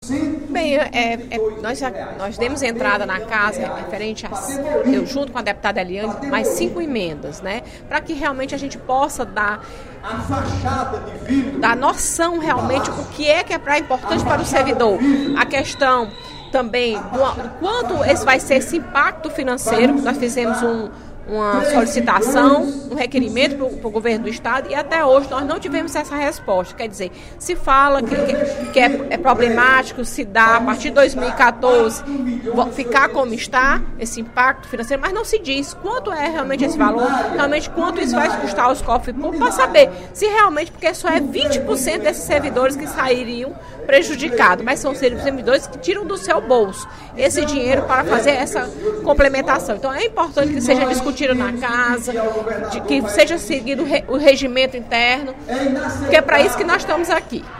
Bem, nós demos entrada na casa referente eu junto com a deputada Eliane, mais 5 emendas, né? Para que realmente a gente possa dar noção realmente o que é importante para o servidor. A questão também do quanto vai ser esse impacto financeiro. Nós fizemos uma solicitação, um requerimento para o governo do estado e até hoje nós não tivemos essa resposta. Quer dizer, se fala que é problemático, se dá a partir de 2014 ficar como está, esse impacto financeiro, mas não se diz quanto é realmente esse valor, realmente quanto isso vai custar aos cofres públicos, para saber se realmente, porque só é 20% desses servidores que sairiam prejudicados, mas são servidores que tiram do seu bolso esse dinheiro para fazer essa complementação. Então é importante que seja discutido na casa, de que seja seguido o regimento interno, porque é para isso que nós estamos aqui.